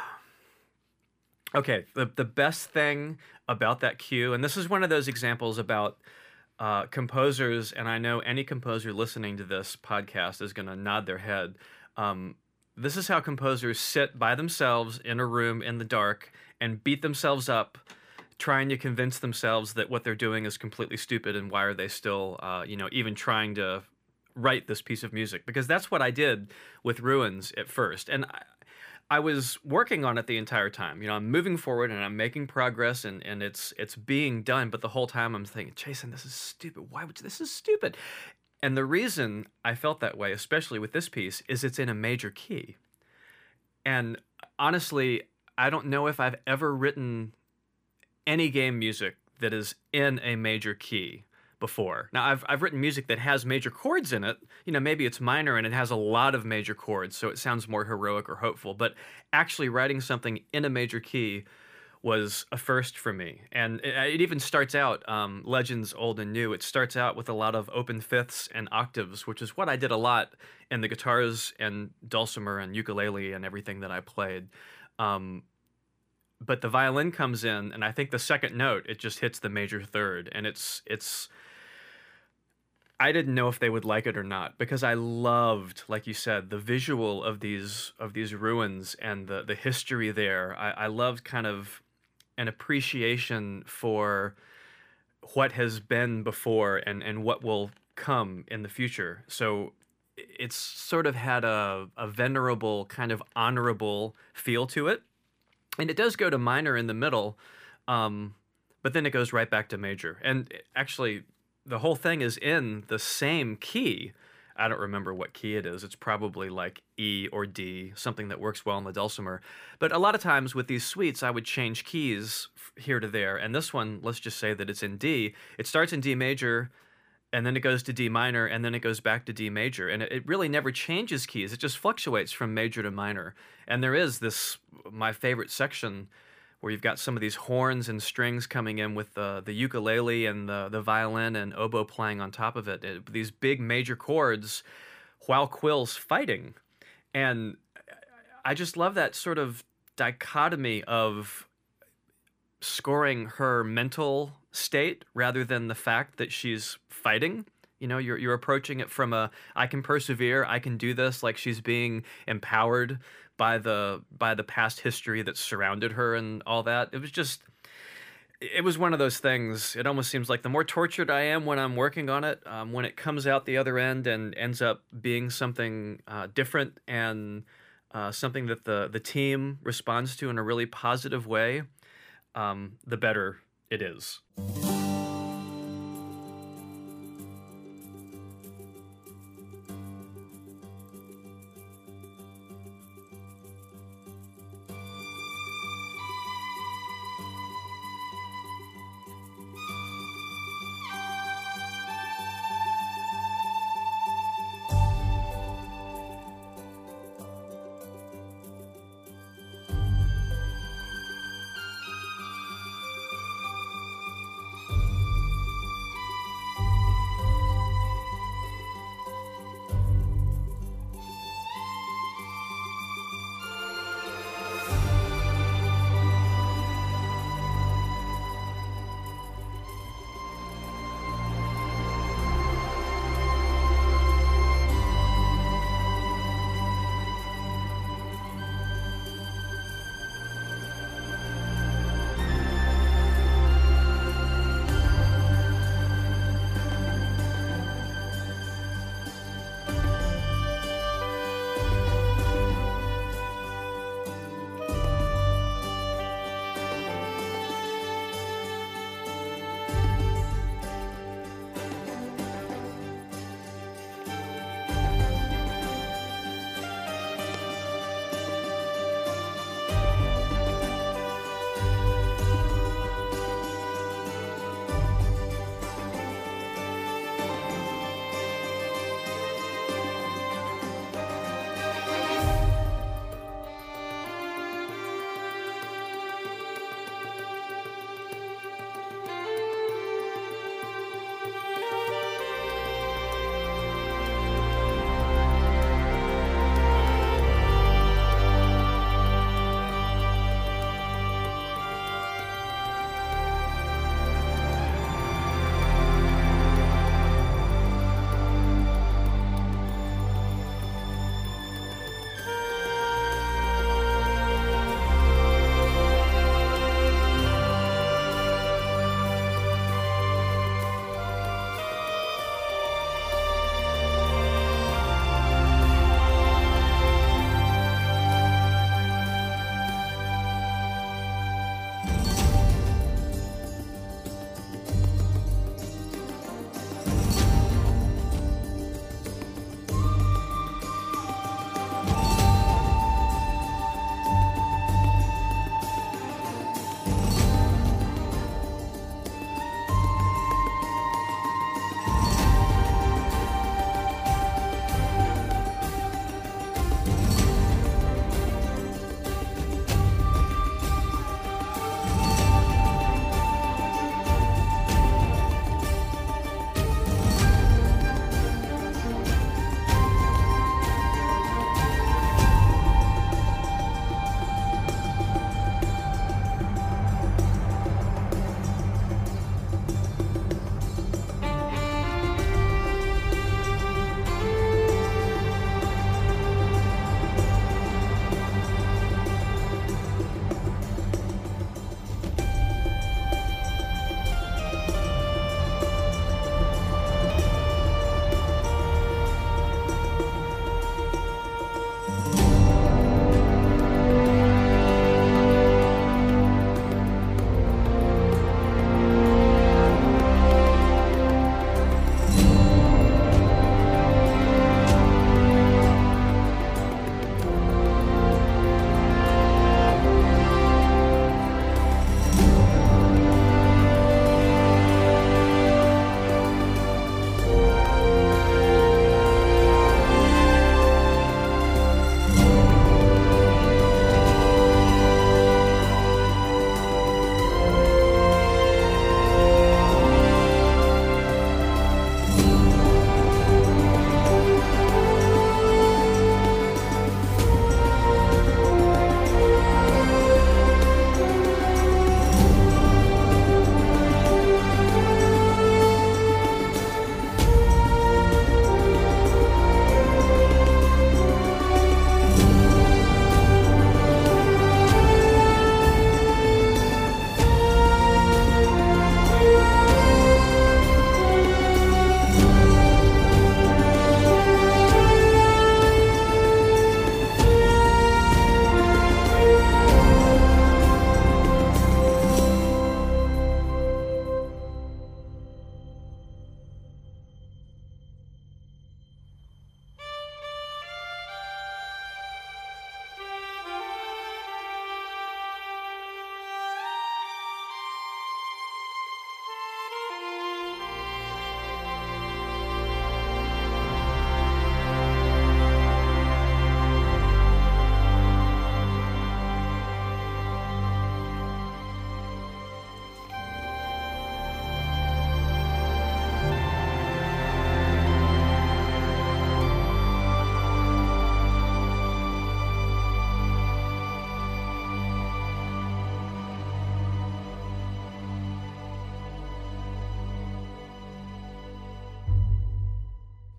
Okay, the the best thing about that cue, and this is one of those examples about uh, composers, and I know any composer listening to this podcast is going to nod their head. Um, this is how composers sit by themselves in a room in the dark and beat themselves up, trying to convince themselves that what they're doing is completely stupid, and why are they still, uh, you know, even trying to write this piece of music? Because that's what I did with Ruins at first. And I, I was working on it the entire time. You know, I'm moving forward and I'm making progress, and, and it's it's being done. But the whole time I'm thinking, Jason, this is stupid. Why would you, this is stupid? And the reason I felt that way, especially with this piece, is it's in a major key. And honestly, I don't know if I've ever written any game music that is in a major key before. Now, I've I've written music that has major chords in it. You know, maybe it's minor and it has a lot of major chords, so it sounds more heroic or hopeful. But actually writing something in a major key was a first for me. And it, it even starts out, um, Legends Old and New, it starts out with a lot of open fifths and octaves, which is what I did a lot in the guitars and dulcimer and ukulele and everything that I played. Um, but the violin comes in, and I think the second note, it just hits the major third. And it's it's... I didn't know if they would like it or not, because I loved, like you said, the visual of these of these ruins and the, the history there. I, I loved kind of an appreciation for what has been before and, and what will come in the future. So it's sort of had a, a venerable, kind of honorable feel to it. And it does go to minor in the middle, um, but then it goes right back to major. And actually, the whole thing is in the same key. I don't remember what key it is. It's probably like E or D, something that works well in the dulcimer. But a lot of times with these suites, I would change keys here to there. And this one, let's just say that it's in D. It starts in D major, and then it goes to D minor, and then it goes back to D major. And it really never changes keys. It just fluctuates from major to minor. And there is this, my favorite section, where you've got some of these horns and strings coming in with the, the ukulele and the, the violin and oboe playing on top of it. it. These big major chords while Quill's fighting. And I just love that sort of dichotomy of scoring her mental state rather than the fact that she's fighting. You know, you're you're approaching it from a I can persevere, I can do this, like she's being empowered by the by the past history that surrounded her and all that. It was just it was one of those things. It almost seems like the more tortured I am when I'm working on it, um, when it comes out the other end and ends up being something uh, different and uh, something that the the team responds to in a really positive way, um, the better it is.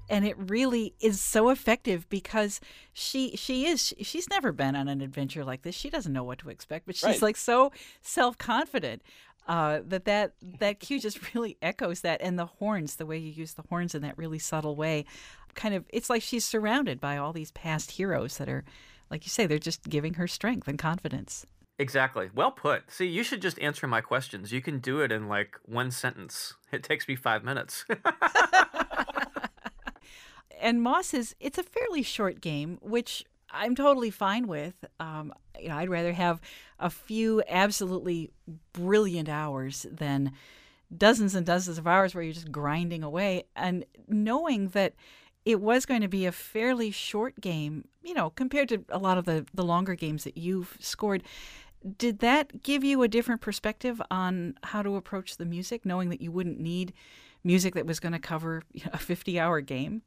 and it really is so effective because she she is she's never been on an adventure like this. She doesn't know what to expect, but she's Right. like so self-confident uh, that that that cue just really echoes that. And the horns, the way you use the horns in that really subtle way, kind of, it's like she's surrounded by all these past heroes that are, like you say, they're just giving her strength and confidence. Exactly. Well put. See, you should just answer my questions. You can do it in like one sentence. It takes me five minutes. And Moss is, it's a fairly short game, which I'm totally fine with. Um, you know, I'd rather have a few absolutely brilliant hours than dozens and dozens of hours where you're just grinding away. And knowing that it was going to be a fairly short game, you know, compared to a lot of the, the longer games that you've scored, did that give you a different perspective on how to approach the music, knowing that you wouldn't need music that was going to cover, you know, a fifty-hour game?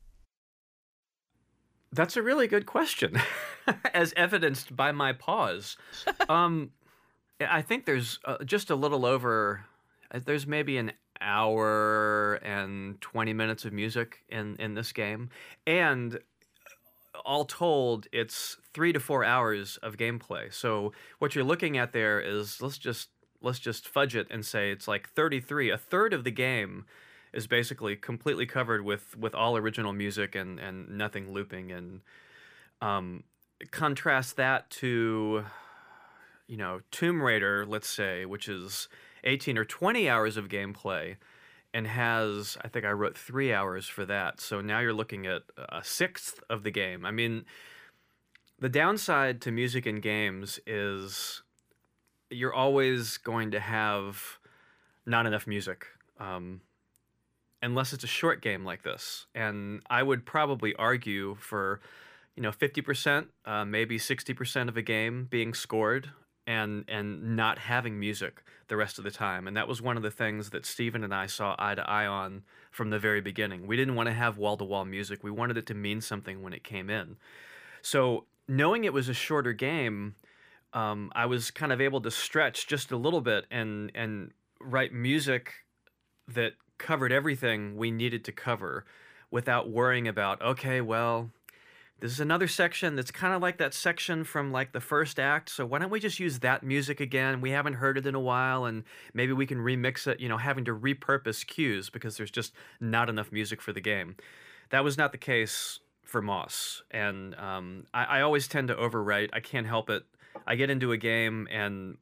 That's a really good question, as evidenced by my pause. Um, I think there's uh, just a little over, uh, there's maybe an hour and twenty minutes of music in, in this game. And all told, it's three to four hours of gameplay. So what you're looking at there is, let's just let's just fudge it and say it's like thirty-three. A third of the game is basically completely covered with with all original music and and nothing looping. And um, contrast that to, you know, Tomb Raider, let's say, which is eighteen or twenty hours of gameplay, and has, I think I wrote three hours for that. So now you're looking at a sixth of the game. I mean, the downside to music in games is you're always going to have not enough music, um, unless it's a short game like this. And I would probably argue for, you know, fifty percent, uh, maybe sixty percent of a game being scored and and not having music the rest of the time. And that was one of the things that Steven and I saw eye to eye on from the very beginning. We didn't want to have wall-to-wall music. We wanted it to mean something when it came in. So knowing it was a shorter game, um, I was kind of able to stretch just a little bit and and write music that covered everything we needed to cover without worrying about, okay, well, this is another section that's kind of like that section from like the first act, so why don't we just use that music again? We haven't heard it in a while, and maybe we can remix it, you know, having to repurpose cues because there's just not enough music for the game. That was not the case for Moss, and um, I, I always tend to overwrite. I can't help it. I get into a game and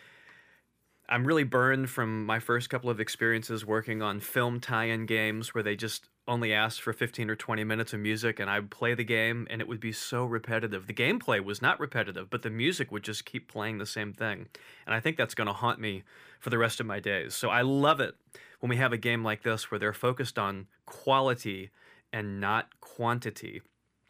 I'm really burned from my first couple of experiences working on film tie-in games where they just only asked for fifteen or twenty minutes of music, and I'd play the game and it would be so repetitive. The gameplay was not repetitive, but the music would just keep playing the same thing. And I think that's going to haunt me for the rest of my days. So I love it when we have a game like this where they're focused on quality and not quantity.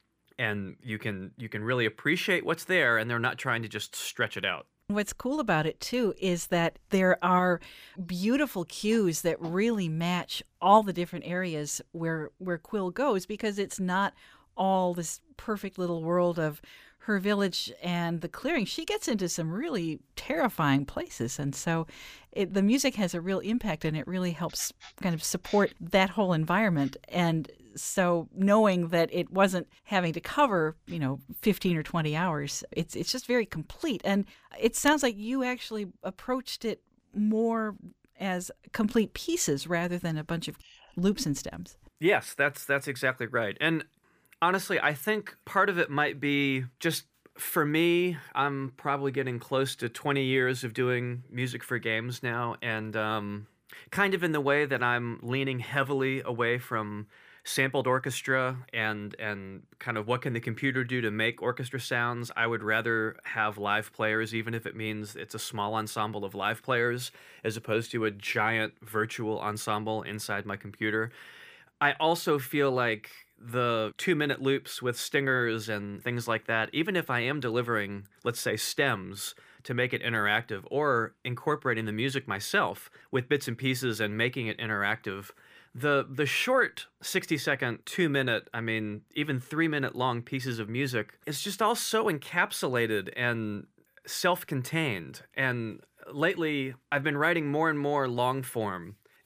And you can you can really appreciate what's there, and they're not trying to just stretch it out. What's cool about it, too, is that there are beautiful cues that really match all the different areas where where Quill goes, because it's not all this perfect little world of her village and the clearing. She gets into some really terrifying places. And so it, the music has a real impact, and it really helps kind of support that whole environment. And so knowing that it wasn't having to cover, you know, fifteen or twenty hours, it's it's just very complete. And it sounds like you actually approached it more as complete pieces rather than a bunch of loops and stems. Yes, that's that's exactly right. And honestly, I think part of it might be just for me, I'm probably getting close to twenty years of doing music for games now, and um, kind of in the way that I'm leaning heavily away from sampled orchestra and and kind of what can the computer do to make orchestra sounds. I would rather have live players, even if it means it's a small ensemble of live players, as opposed to a giant virtual ensemble inside my computer. I also feel like the two-minute loops with stingers and things like that, even if I am delivering, let's say, stems to make it interactive, or incorporating the music myself with bits and pieces and making it interactive, the the short sixty-second, two-minute, I mean, even three-minute long pieces of music is just all so encapsulated and self-contained. And lately, I've been writing more and more long-form,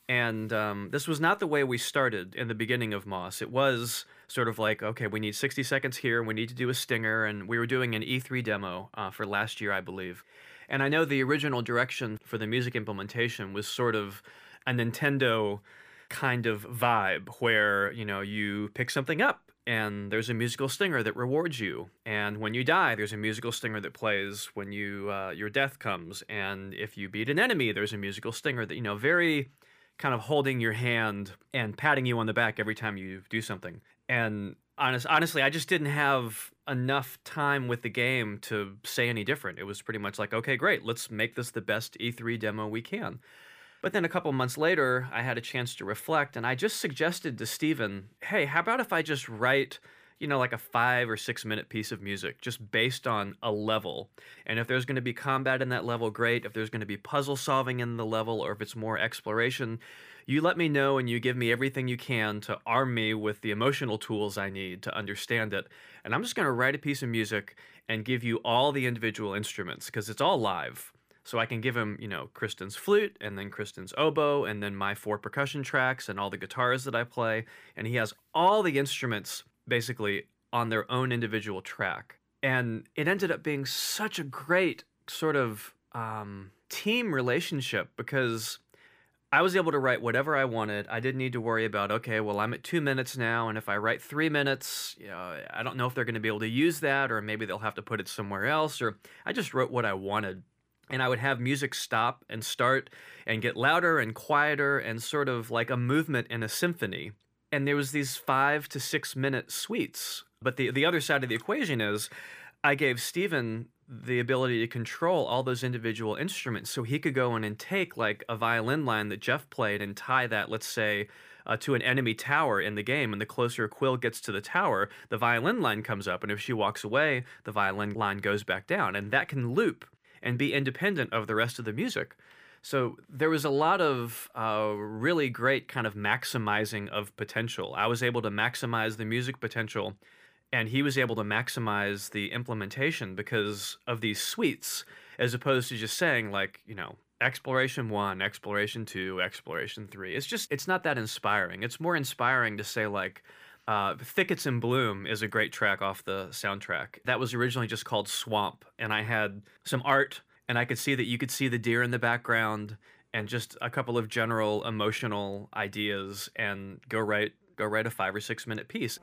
And um, this was not the way we started in the beginning of Moss. It was sort of like, okay, we need sixty seconds here, we need to do a stinger, and we were doing an E three demo uh, for last year, I believe. And I know the original direction for the music implementation was sort of a Nintendo kind of vibe where, you know, you pick something up and there's a musical stinger that rewards you. And when you die, there's a musical stinger that plays when you uh, your death comes. And if you beat an enemy, there's a musical stinger that, you know, very kind of holding your hand and patting you on the back every time you do something. And honest, honestly, I just didn't have enough time with the game to say any different. It was pretty much like, okay, great, let's make this the best E three demo we can. But then a couple months later, I had a chance to reflect, and I just suggested to Steven, hey, how about if I just write, you know, like a five or six minute piece of music just based on a level. And if there's going to be combat in that level, great. If there's going to be puzzle solving in the level, or if it's more exploration, you let me know and you give me everything you can to arm me with the emotional tools I need to understand it. And I'm just going to write a piece of music and give you all the individual instruments because it's all live. So I can give him, you know, Kristen's flute and then Kristen's oboe and then my four percussion tracks and all the guitars that I play. And he has all the instruments basically on their own individual track. And it ended up being such a great sort of um, team relationship because I was able to write whatever I wanted. I didn't need to worry about, okay, well, I'm at two minutes now, and if I write three minutes, you know, I don't know if they're going to be able to use that, or maybe they'll have to put it somewhere else, or I just wrote what I wanted. And I would have music stop and start and get louder and quieter and sort of like a movement in a symphony. And there was these five to six minute suites. But the, the other side of the equation is I gave Steven the ability to control all those individual instruments so he could go in and take like a violin line that Jeff played and tie that, let's say, uh, to an enemy tower in the game. And the closer Quill gets to the tower, the violin line comes up. And if she walks away, the violin line goes back down. And that can loop and be independent of the rest of the music. So there was a lot of uh, really great kind of maximizing of potential. I was able to maximize the music potential, and he was able to maximize the implementation because of these suites, as opposed to just saying like, you know, exploration one, exploration two, exploration three. It's just, it's not that inspiring. It's more inspiring to say like, Uh, Thickets in Bloom is a great track off the soundtrack. That was originally just called Swamp, and I had some art, and I could see that you could see the deer in the background, and just a couple of general emotional ideas, and go write go write a five or six minute piece.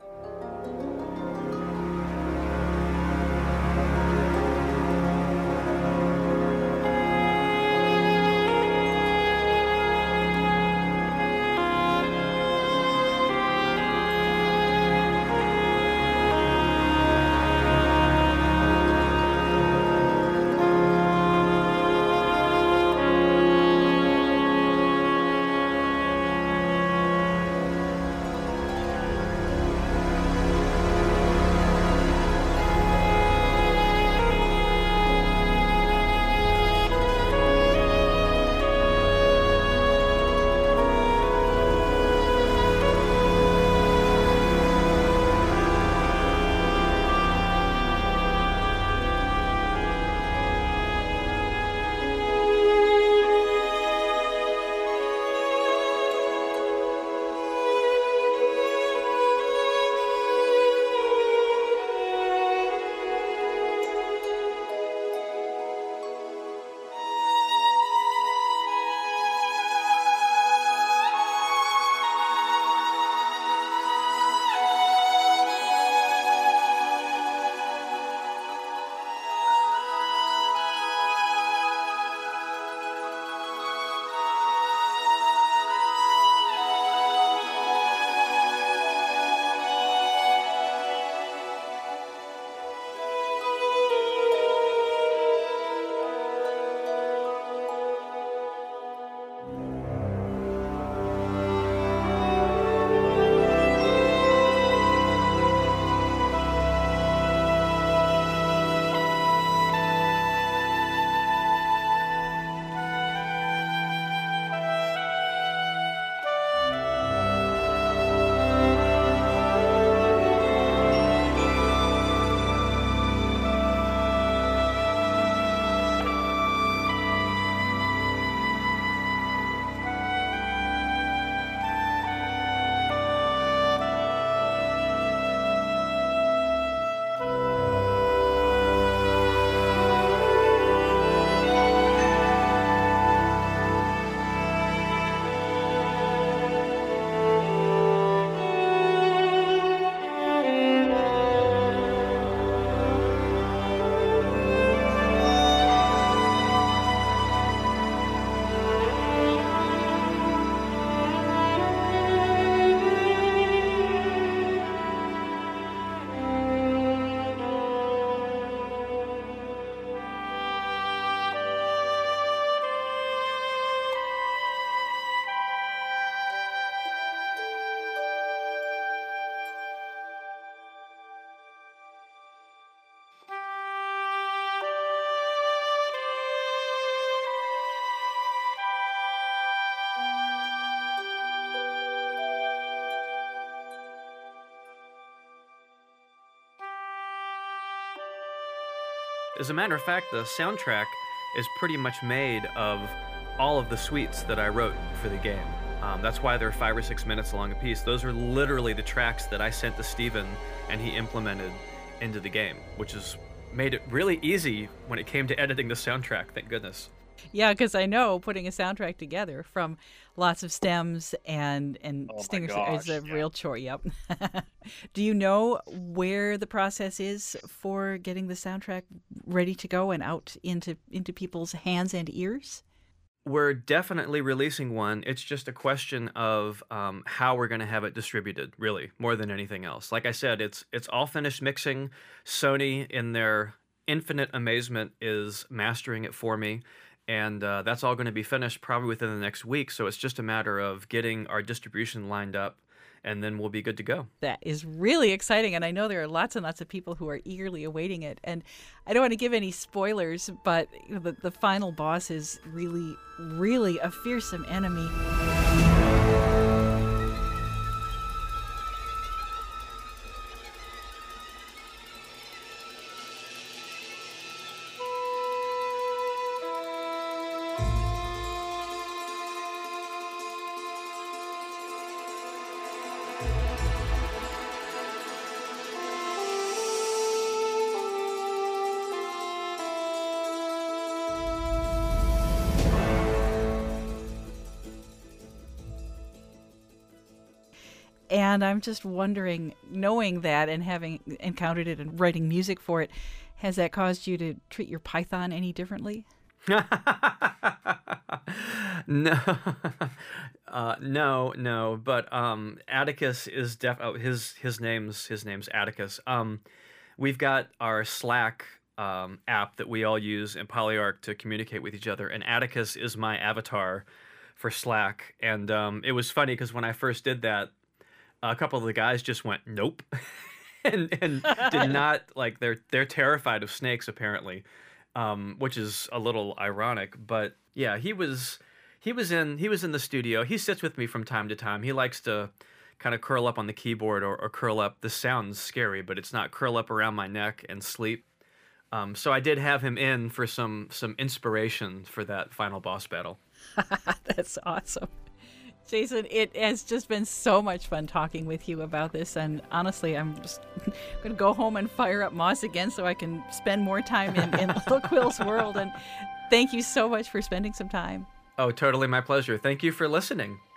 As a matter of fact, the soundtrack is pretty much made of all of the suites that I wrote for the game. Um, that's why they're five or six minutes long a piece. Those are literally the tracks that I sent to Steven and he implemented into the game, which has made it really easy when it came to editing the soundtrack, thank goodness. Yeah, because I know putting a soundtrack together from lots of stems and and Oh my stingers gosh, is a yeah. real chore. Yep. Do you know where the process is for getting the soundtrack ready to go and out into into people's hands and ears? We're definitely releasing one. It's just a question of um, how we're going to have it distributed, really, more than anything else. Like I said, it's it's all finished mixing. Sony, in their infinite amazement, is mastering it for me. And uh, that's all going to be finished probably within the next week. So it's just a matter of getting our distribution lined up, and then we'll be good to go. That is really exciting, and I know there are lots and lots of people who are eagerly awaiting it. And I don't want to give any spoilers, but you know, the, the final boss is really, really a fearsome enemy. And I'm just wondering, knowing that and having encountered it and writing music for it, has that caused you to treat your Python any differently? no, uh, no, no. But um, Atticus is def. Oh, his his name's his name's Atticus. Um, we've got our Slack um, app that we all use in Polyarc to communicate with each other, and Atticus is my avatar for Slack. And um, it was funny because when I first did that, a couple of the guys just went nope, and and did not like they're they're terrified of snakes apparently, um, which is a little ironic. But yeah, he was he was in he was in the studio. He sits with me from time to time. He likes to kind of curl up on the keyboard or, or curl up. This sounds scary, but it's not, curl up around my neck and sleep. Um, so I did have him in for some some inspiration for that final boss battle. That's awesome. Jason, it has just been so much fun talking with you about this, and honestly, I'm just going to go home and fire up Moss again so I can spend more time in, in Little Quill's world, and thank you so much for spending some time. Oh, totally my pleasure. Thank you for listening.